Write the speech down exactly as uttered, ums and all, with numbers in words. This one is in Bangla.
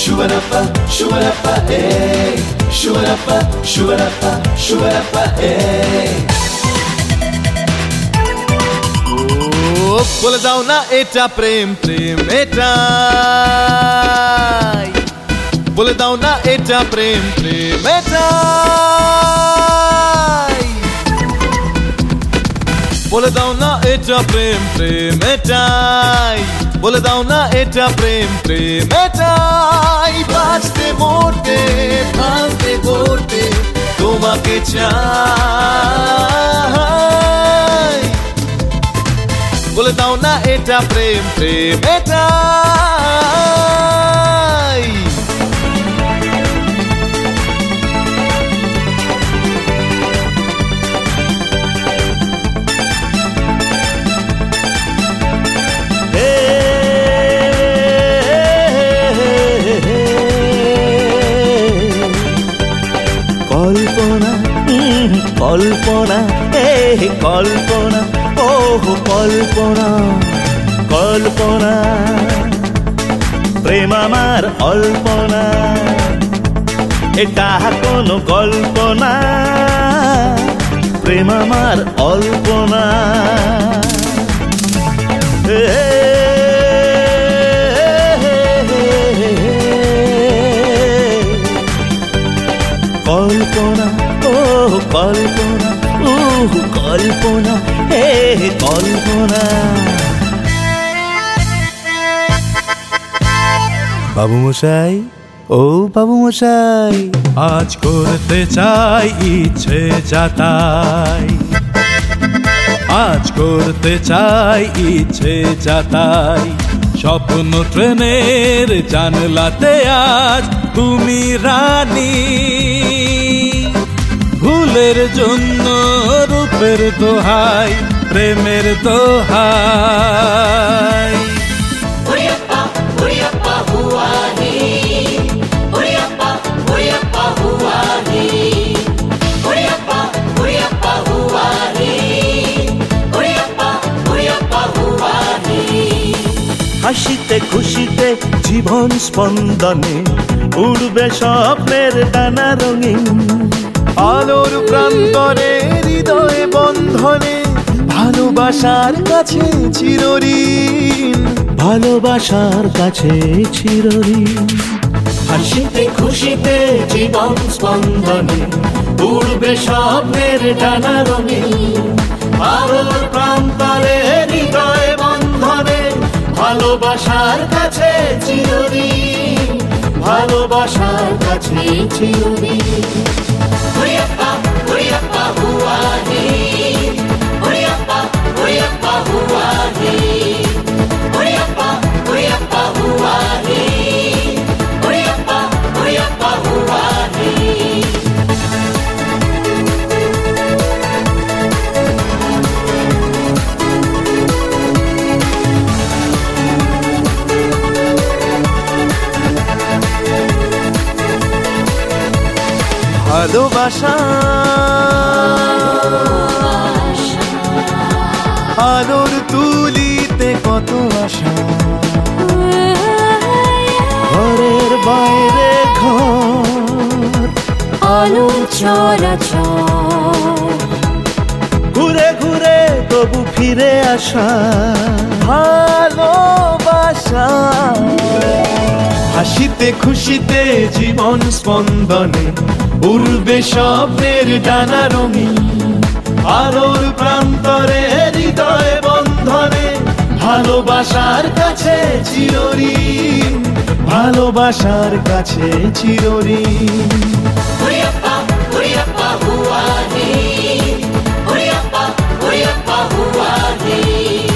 Shoo-a-da-pa, shoo-a-da-pa, eh. Shoo-a-da-pa, shoo-a-da-pa, shoo-a-da-pa, eh. বলে দাও না এটা প্রেম প্রেম এটাই বলে দাও না এটা প্রেম প্রেম এটাই বলে দাও না এটা প্রেম প্রেম এটাই বলে দাও না এটা প্রেম প্রেম এটাই বাঁচতে মরতে ভাঙতে গড়তে তোমাকে চাই বলে দাও না এটা প্রেম প্রেম এটাই কল্পনা কল্পনা এ কল্পনা ও কল্পনা কল্পনা প্রেম আমার অল্পনা এটা কোনো কল্পনা প্রেম আমার অল্পনা কল্পনা ও কল্পনা ও কল্পনা হে কল্পনা বাবু মশাই ও বাবু মশাই আজ করতে চাই ইচ্ছে যাতাই আজ করতে চাই ইচ্ছে যাতাই স্বপ্ন ট্রেনের জানলাতে আজ তুমি রানী ভুলের জন্য রূপের দোহাই প্রেমের দোহাই হাসিতে খুশিতে জীবন স্পন্দনে উড়বে স্বপ্নের ডানা রঙিন আলোর প্রান্তরে হৃদয় বন্ধনে ভালোবাসার কাছে চিরঋণ ভালোবাসার কাছে চিরঋণ হাসিতে খুশিতে জীবন স্পন্দনে উড়বে স্বপ্নের ডানা রঙিন আলোর প্রান্তরে হৃদয় বন্ধনে ভালোবাসার কাছে চিরঋণ ভালোবাসার কাছে চিরঋণ Huriyappa, huriyappa, huwahi. Huriyappa, huriyappa, huwahi. Huriyappa, huriyappa, huwahi. Huriyappa, huriyappa, huwahi. ভালোবাসা আলোর তুলিতে কত আশা ঘরের বাইরে ঘর আলো চলাচল ঘুরে ঘুরে তবু ফিরে আসা ভালোবাসা হাসিতে খুশিতে জীবন স্পন্দনে উড়বে স্বপ্নের ডানা রঙিন আলোর প্রান্তরে হৃদয় বন্ধনে ভালোবাসার কাছে চিরঋণ ভালোবাসার কাছে চিরঋণ Huriyappa, huriyappa, huwahi. Huriyappa, huriyappa, huwahi.